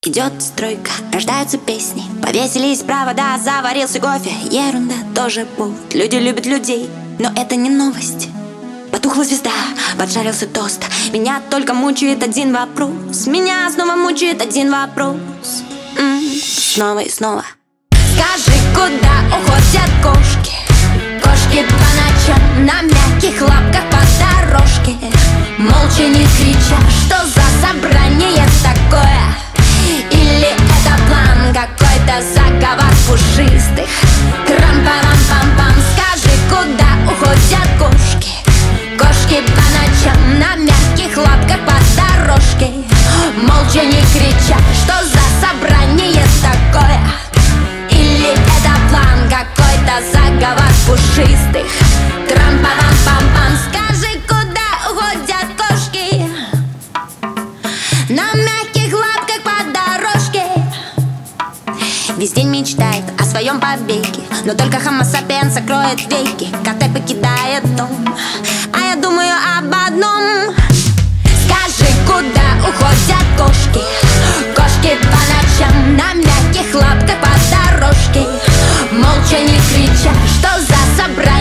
Идет стройка, рождаются песни, повесились провода, заварился кофе. Ерунда, тоже повод. Люди любят людей, но это не новость. Потухла звезда, поджарился тост. Меня только мучает один вопрос. Меня снова мучает один вопрос. Снова и снова. Скажи, куда уходят кошки? Кошки по ночам на мягких лапках по дорожке, молча не крича, что за собрание такое? Или это план какой-то, заговор пушистых? Трам-парам-пам-пам. Скажи, куда уходят кошки? Кошки по ночам на мягких лапках по дорожке, молча не крича, что за собрание такое? Или это план какой-то, заговор пушистых? Трам-парам-пам-пам. Скажи, куда уходят кошки? На мягких лапках по дорожке. Весь день мечтает о своем побеге, но только Homo sapiens закроет веки. Коты покидает дом, а я думаю об одном. Скажи, куда уходят кошки? Кошки по ночам на мягких лапках по дорожке, молча не крича, что за собрание?